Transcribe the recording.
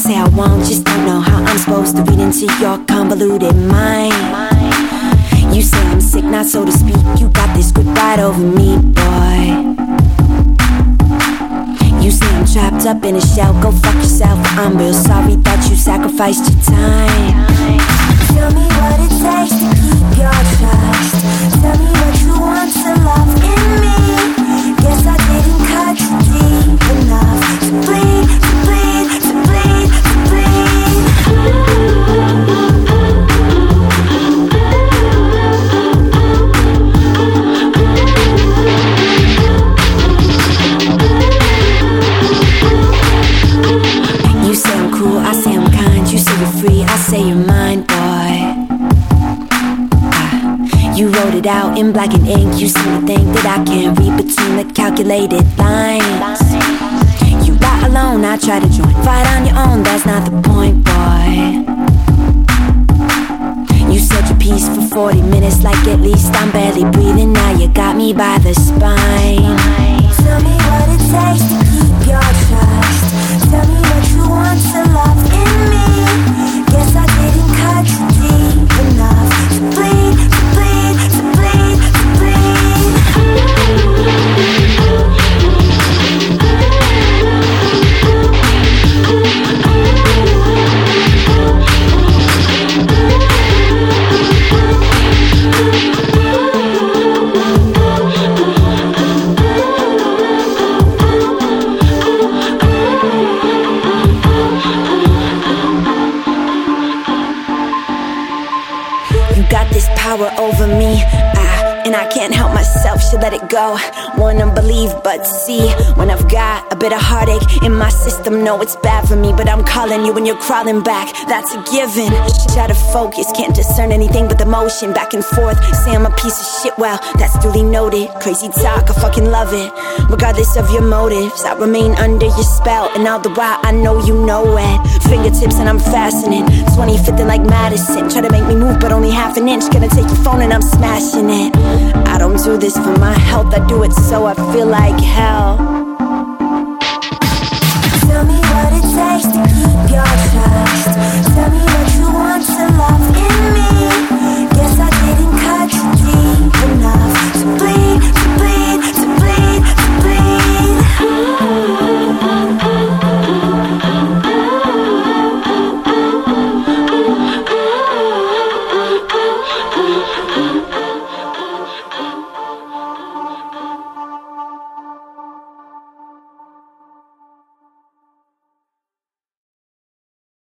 say I won't, just don't know how I'm supposed to read into your convoluted mind. You say I'm sick, not so to speak. You got this grip right over me, boy. You say I'm trapped up in a shell. Go fuck yourself, I'm real sorry that you sacrificed your time. Tell me what it takes to keep your trust. Tell me what you want to love in me. Guess I didn't cut you deep enough to bleed, to bleed, to bleed, to bleed. You say I'm cool, I say I'm kind. You say you're free, I say you're mine, boy. You wrote it out in black and ink. You seem to think that I can't read between the calculated lines. You lie alone, I try to join. Fight on your own, that's not the point, boy. You said your piece for 40 minutes, like at least I'm barely breathing. Now you got me by the spine. Tell me what it takes to keep your trust. Tell me what you want to love in me. Guess I didn't cut you deep enough to bleed, to bleed, to bleed, to bleed. Power over me, and I can't help myself, should let it go. Wanna believe, but see, when I've got a bit of heartache in my system, know it's bad for me, but I'm calling you when you're crawling back, that's a given. Try to focus, can't discern anything but the motion, back and forth, say I'm a piece of shit, well, that's duly noted. Crazy talk, I fucking love it. Regardless of your motives, I remain under your spell, and all the while I know you know it. Fingertips and I'm fastening, 25th and like Madison. Try to make me move, but only half an inch. Gonna take your phone and I'm smashing it. I don't do this for my health, I do it so I feel like hell.